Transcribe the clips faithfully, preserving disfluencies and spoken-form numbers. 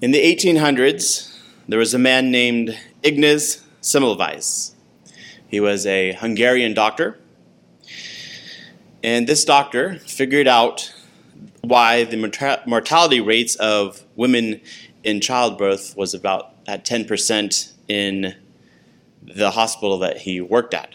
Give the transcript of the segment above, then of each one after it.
In the eighteen hundreds, there was a man named Ignaz Semmelweis. He was a Hungarian doctor, and this doctor figured out why the mortality rates of women in childbirth was about at ten percent in the hospital that he worked at.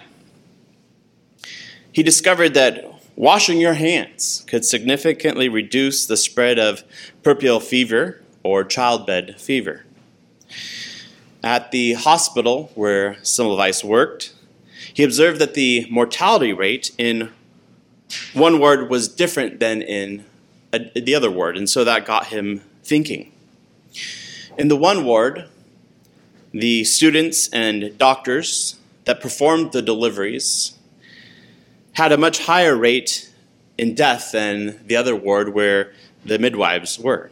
He discovered that washing your hands could significantly reduce the spread of puerperal fever or childbed fever. At the hospital where Semmelweis worked, he observed that the mortality rate in one ward was different than in a, the other ward, and so that got him thinking. In the one ward, the students and doctors that performed the deliveries had a much higher rate in death than the other ward where the midwives were.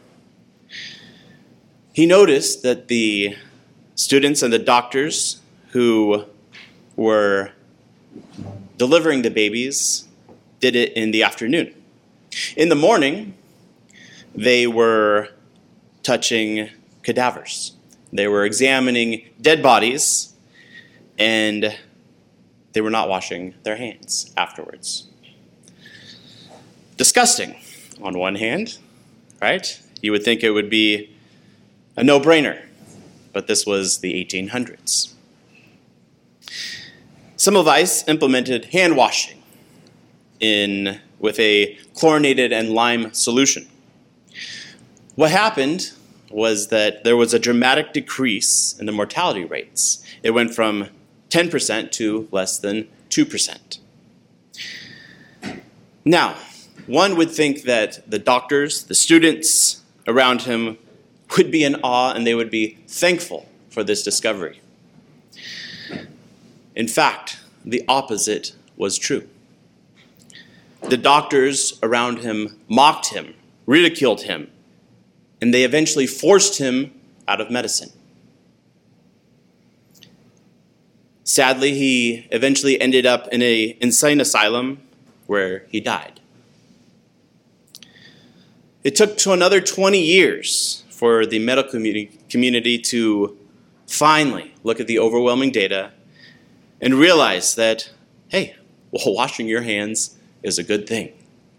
He noticed that the students and the doctors who were delivering the babies did it in the afternoon. In the morning, they were touching cadavers. They were examining dead bodies, and they were not washing their hands afterwards. Disgusting, on one hand, right? You would think it would be a no-brainer, but this was the eighteen hundreds. Semmelweis implemented hand washing in with a chlorinated and lime solution. What happened was that there was a dramatic decrease in the mortality rates. It went from ten percent to less than two percent. Now, one would think that the doctors, the students around him would be in awe and they would be thankful for this discovery. In fact, the opposite was true. The doctors around him mocked him, ridiculed him, and they eventually forced him out of medicine. Sadly, he eventually ended up in an insane asylum where he died. It took to another twenty years for the medical community to finally look at the overwhelming data and realize that, hey, well, washing your hands is a good thing.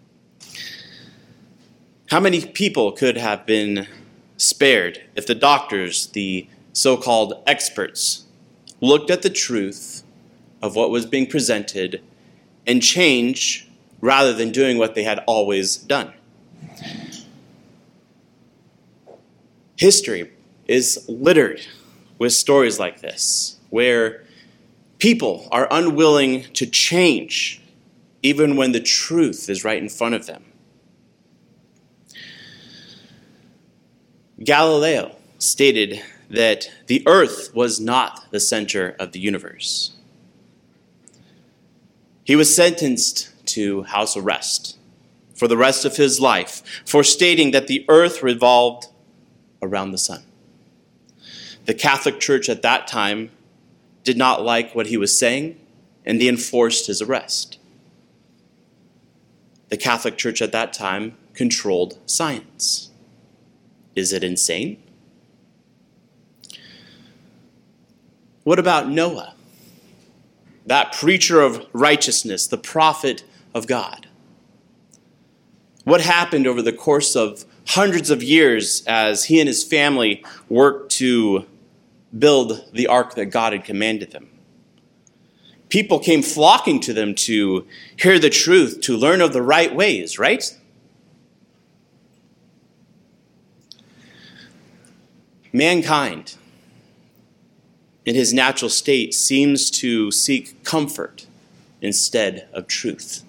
How many people could have been spared if the doctors, the so-called experts, looked at the truth of what was being presented and changed rather than doing what they had always done? History is littered with stories like this, where people are unwilling to change even when the truth is right in front of them. Galileo stated that the earth was not the center of the universe. He was sentenced to house arrest for the rest of his life for stating that the earth revolved around the sun. The Catholic Church at that time did not like what he was saying, and they enforced his arrest. The Catholic Church at that time controlled science. Is it insane? What about Noah, that preacher of righteousness, the prophet of God? What happened over the course of hundreds of years as he and his family worked to build the ark that God had commanded them? People came flocking to them to hear the truth, to learn of the right ways, right? Mankind, in his natural state, seems to seek comfort instead of truth.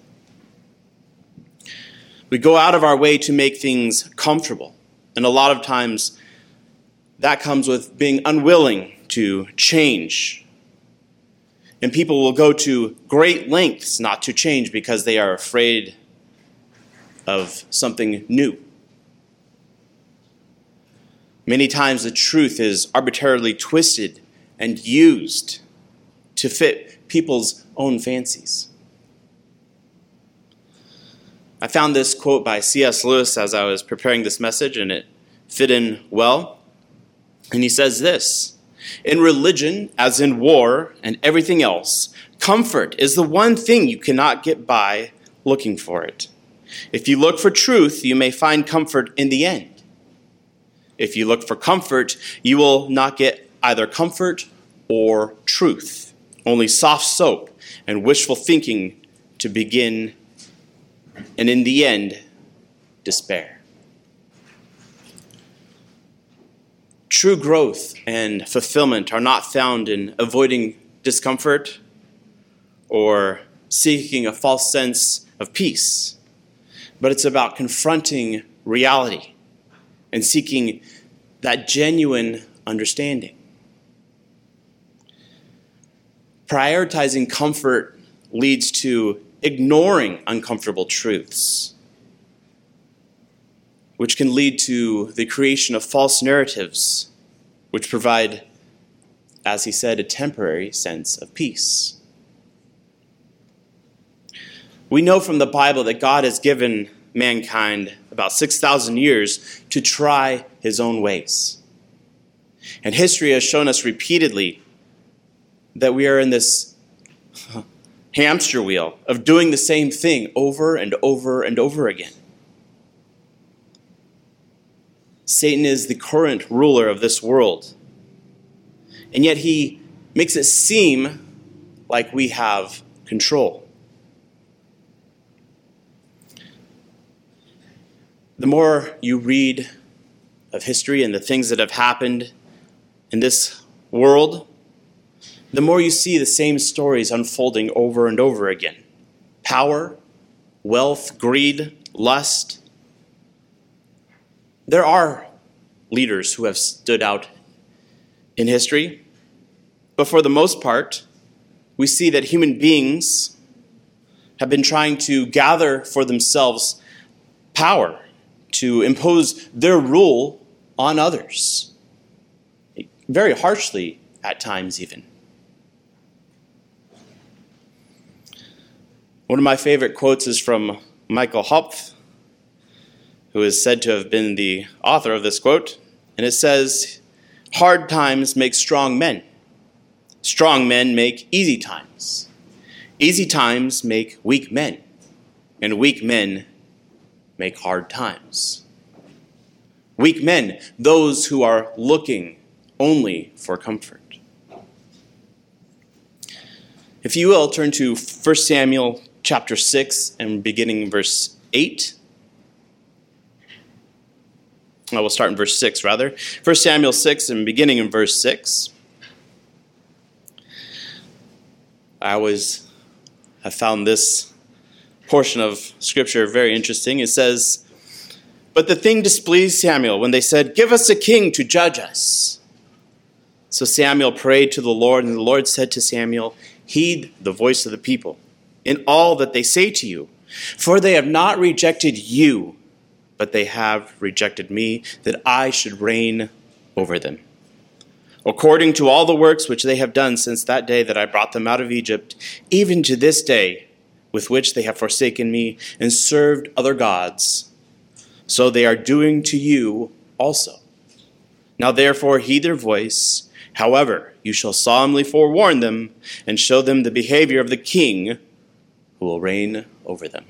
We go out of our way to make things comfortable, and a lot of times that comes with being unwilling to change. And people will go to great lengths not to change because they are afraid of something new. Many times the truth is arbitrarily twisted and used to fit people's own fancies. I found this quote by C S Lewis as I was preparing this message, and it fit in well. And he says this, in religion, as in war and everything else, comfort is the one thing you cannot get by looking for it. If you look for truth, you may find comfort in the end. If you look for comfort, you will not get either comfort or truth, only soft soap and wishful thinking to begin, and in the end, despair. True growth and fulfillment are not found in avoiding discomfort or seeking a false sense of peace, but it's about confronting reality and seeking that genuine understanding. Prioritizing comfort leads to ignoring uncomfortable truths, which can lead to the creation of false narratives, which provide, as he said, a temporary sense of peace. We know from the Bible that God has given mankind about six thousand years to try his own ways. And history has shown us repeatedly that we are in this hamster wheel of doing the same thing over and over and over again. Satan is the current ruler of this world, and yet he makes it seem like we have control. The more you read of history and the things that have happened in this world, the more you see the same stories unfolding over and over again. Power, wealth, greed, lust. There are leaders who have stood out in history, but for the most part, we see that human beings have been trying to gather for themselves power to impose their rule on others, very harshly at times even. One of my favorite quotes is from Michael Hopf, who is said to have been the author of this quote, and it says, "Hard times make strong men. Strong men make easy times. Easy times make weak men, and weak men make hard times." Weak men, those who are looking only for comfort. If you will, turn to First Samuel chapter six and beginning verse eight. I will start in verse six, rather. First Samuel six and beginning in verse six. I always have found this portion of Scripture very interesting. It says, "But the thing displeased Samuel when they said, 'Give us a king to judge us.' So Samuel prayed to the Lord, and the Lord said to Samuel, 'Heed the voice of the people in all that they say to you, for they have not rejected you, but they have rejected me, that I should reign over them. According to all the works which they have done since that day that I brought them out of Egypt, even to this day, with which they have forsaken me and served other gods, so they are doing to you also. Now therefore heed their voice. However, you shall solemnly forewarn them and show them the behavior of the king who will reign over them."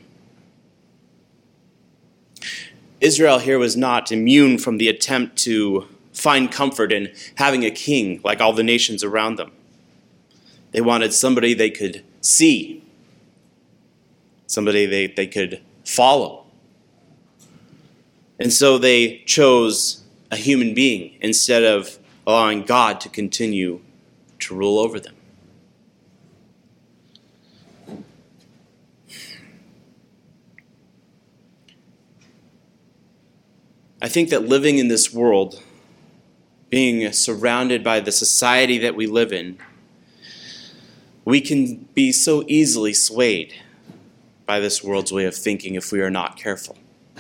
Israel here was not immune from the attempt to find comfort in having a king like all the nations around them. They wanted somebody they could see, somebody they, they could follow. And so they chose a human being instead of allowing God to continue to rule over them. I think that living in this world, being surrounded by the society that we live in, we can be so easily swayed by this world's way of thinking if we are not careful.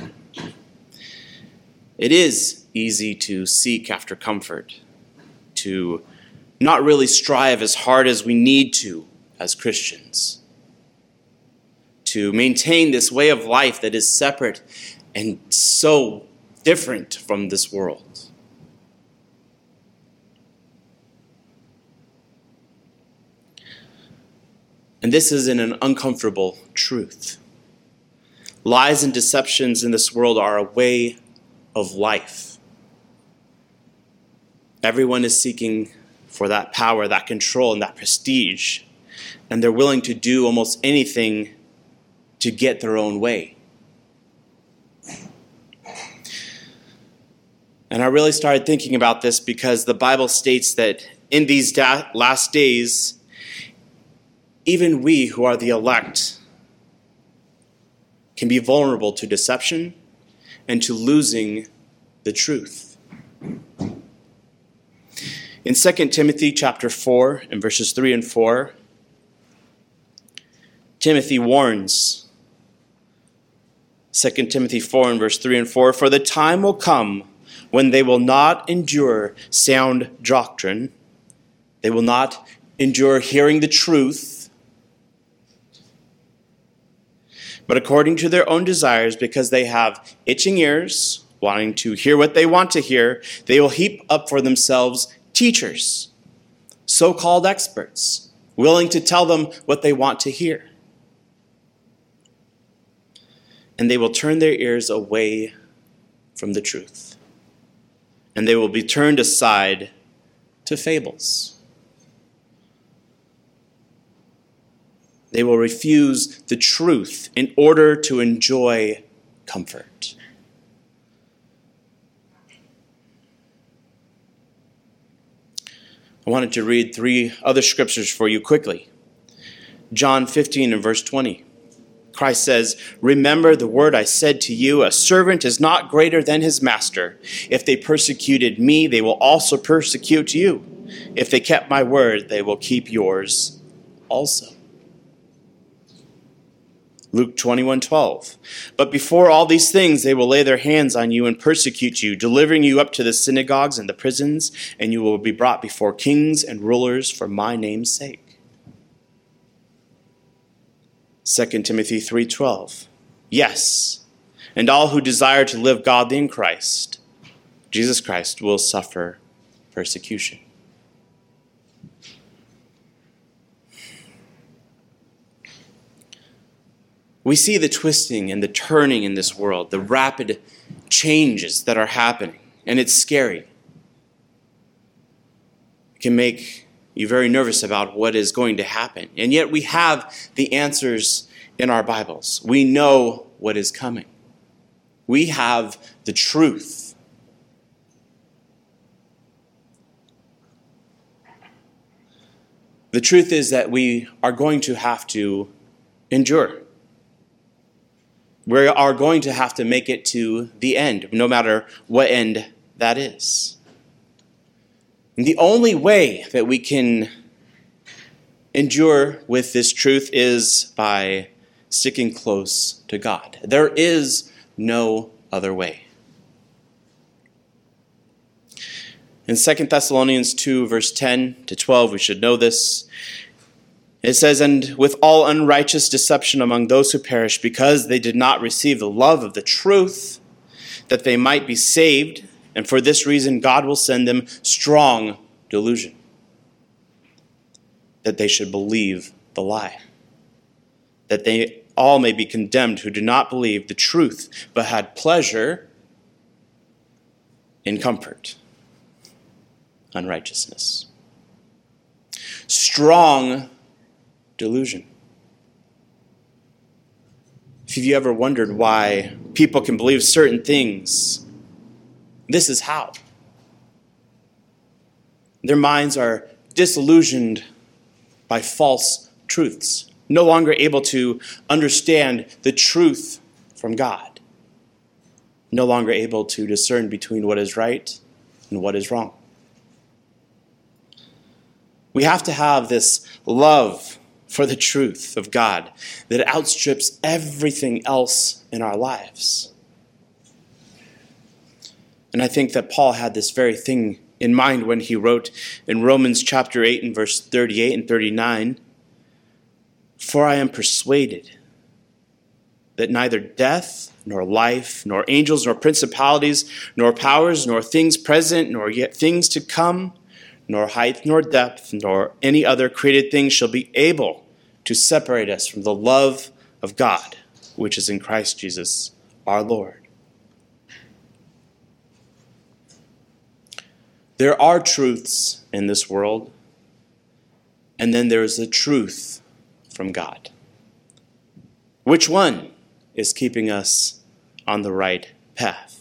It is easy to seek after comfort, to not really strive as hard as we need to as Christians, to maintain this way of life that is separate and so different from this world. And this is an uncomfortable truth. Lies and deceptions in this world are a way of life. Everyone is seeking for that power, that control, and that prestige. And they're willing to do almost anything to get their own way. And I really started thinking about this because the Bible states that in these da- last days, even we who are the elect can be vulnerable to deception and to losing the truth. In Second Timothy chapter four and verses three and four, Timothy warns, Second Timothy four and verse three and four, "For the time will come when they will not endure sound doctrine, they will not endure hearing the truth, but according to their own desires, because they have itching ears, wanting to hear what they want to hear, they will heap up for themselves teachers, so-called experts, willing to tell them what they want to hear. And they will turn their ears away from the truth, and they will be turned aside to fables. They will refuse the truth in order to enjoy comfort." I wanted to read three other scriptures for you quickly. John fifteen and verse twenty. Christ says, "Remember the word I said to you, a servant is not greater than his master. If they persecuted me, they will also persecute you. If they kept my word, they will keep yours also." Luke twenty-one twelve. "But before all these things, they will lay their hands on you and persecute you, delivering you up to the synagogues and the prisons, and you will be brought before kings and rulers for my name's sake." Second Timothy three twelve. "Yes, and all who desire to live godly in Christ, Jesus Christ, will suffer persecution." We see the twisting and the turning in this world, the rapid changes that are happening, and it's scary. It can make you very nervous about what is going to happen. And yet we have the answers in our Bibles. We know what is coming. We have the truth. The truth is that we are going to have to endure. We are going to have to make it to the end, no matter what end that is. And the only way that we can endure with this truth is by sticking close to God. There is no other way. In Second Thessalonians two, verse ten to twelve, we should know this. It says, "And with all unrighteous deception among those who perish, because they did not receive the love of the truth, that they might be saved. And for this reason, God will send them strong delusion, that they should believe the lie, that they all may be condemned who do not believe the truth, but had pleasure in comfort, unrighteousness." Strong delusion. If you ever wondered why people can believe certain things, this is how. Their minds are disillusioned by false truths, no longer able to understand the truth from God, no longer able to discern between what is right and what is wrong. We have to have this love for the truth of God that outstrips everything else in our lives. And I think that Paul had this very thing in mind when he wrote in Romans chapter eight and verse thirty-eight and thirty-nine, "For I am persuaded that neither death, nor life, nor angels, nor principalities, nor powers, nor things present, nor yet things to come, nor height, nor depth, nor any other created thing shall be able to separate us from the love of God, which is in Christ Jesus, our Lord. There are truths in this world, and then there is the truth from God. Which one is keeping us on the right path?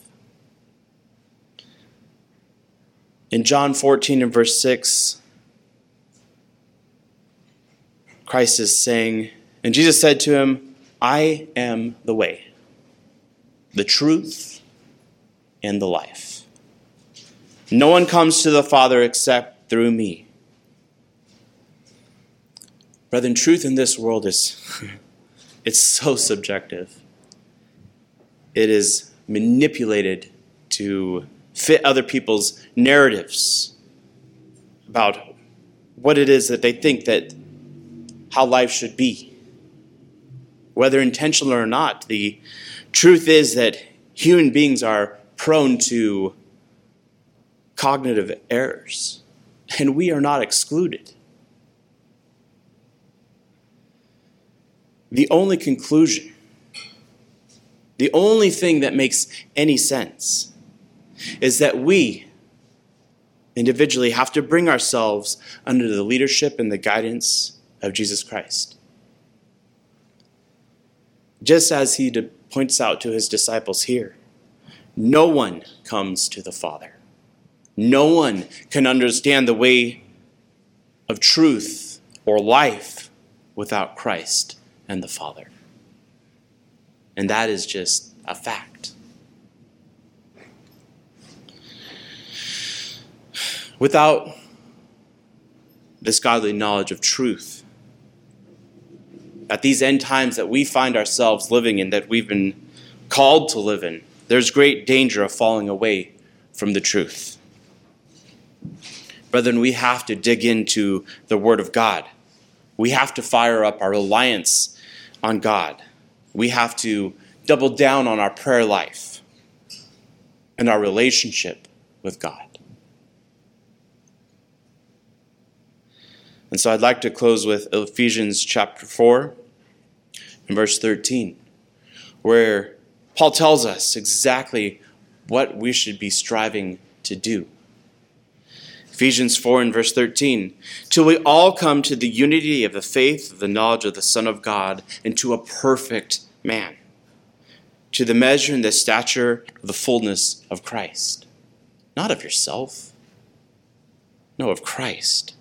In John fourteen and verse six, Christ is saying, and Jesus said to him, I am the way, the truth, and the life. No one comes to the Father except through me. Brethren, truth in this world is, it's so subjective. It is manipulated to fit other people's narratives about what it is that they think that how life should be. Whether intentional or not, the truth is that human beings are prone to cognitive errors, and we are not excluded. The only conclusion, the only thing that makes any sense is that we individually have to bring ourselves under the leadership and the guidance of Jesus Christ. Just as he points out to his disciples here, no one comes to the Father. No one can understand the way of truth or life without Christ and the Father. And that is just a fact. Without this godly knowledge of truth, at these end times that we find ourselves living in, that we've been called to live in, there's great danger of falling away from the truth. Brethren, we have to dig into the Word of God. We have to fire up our reliance on God. We have to double down on our prayer life and our relationship with God. And so I'd like to close with Ephesians chapter four and verse thirteen, where Paul tells us exactly what we should be striving to do. Ephesians four and verse thirteen, till we all come to the unity of the faith of the knowledge of the Son of God, and to a perfect man, to the measure and the stature of the fullness of Christ. Not of yourself. No, of Christ.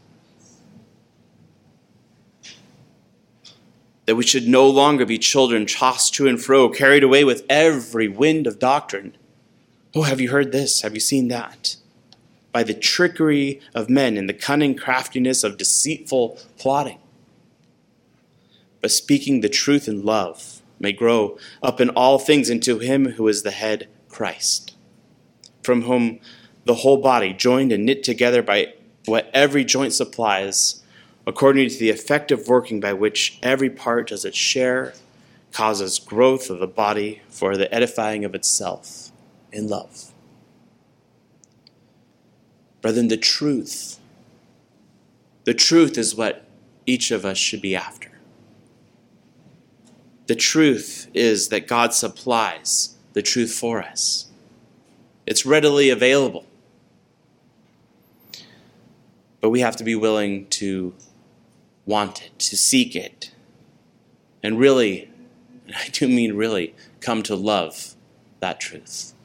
That we should no longer be children tossed to and fro, carried away with every wind of doctrine. Oh, have you heard this? Have you seen that? By the trickery of men and the cunning craftiness of deceitful plotting. But speaking the truth in love may grow up in all things into him who is the head, Christ, from whom the whole body, joined and knit together by what every joint supplies, according to the effective working by which every part does its share, causes growth of the body for the edifying of itself in love. Brethren, the truth, the truth is what each of us should be after. The truth is that God supplies the truth for us. It's readily available. But we have to be willing to want it, to seek it, and really, and I do mean really, come to love that truth.